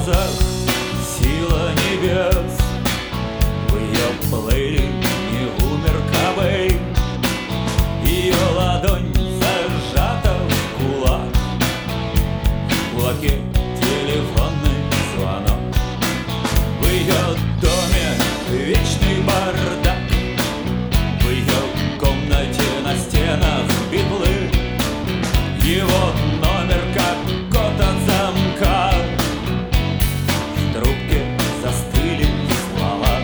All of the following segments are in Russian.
глазах сила небес, в ее плеере не умер Кобейн. Ее ладонь зажата в кулак, в кулаке телефонный звонок. В ее доме вечный бардак, в ее комнате на стенах битлы. Его номер как код от замка, в трубке застыли слова.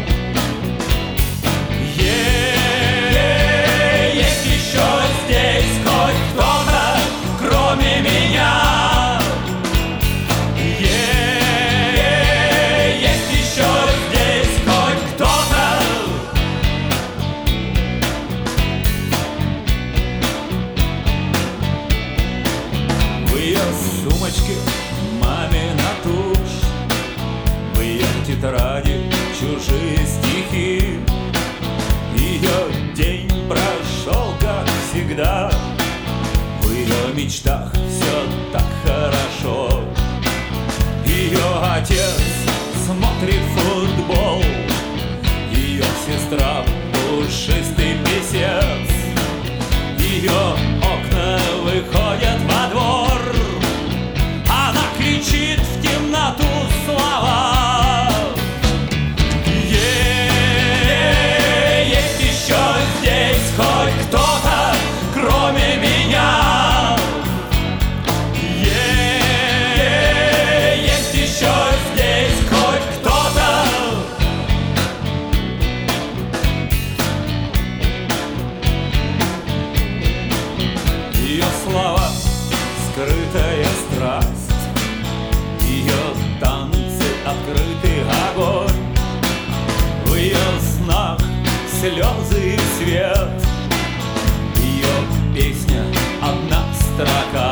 Есть еще здесь хоть кто-то, кроме меня. Есть еще здесь хоть кто-то. В ее сумочке мамина тушь, в ее тетради чужие стихи. Ее день прошел, как всегда, в ее мечтах все так хорошо. Ее отец смотрит футбол, ее сестра пушистый писец. Ее окна выходят во двор, она кричит в темноту слова. Есть еще здесь хоть кто-то, кроме меня. Есть еще здесь хоть кто-то. Ее слова — скрытая страсть, ее танцы — открытый огонь. В ее снах слезы и свет, ее песня — одна строка.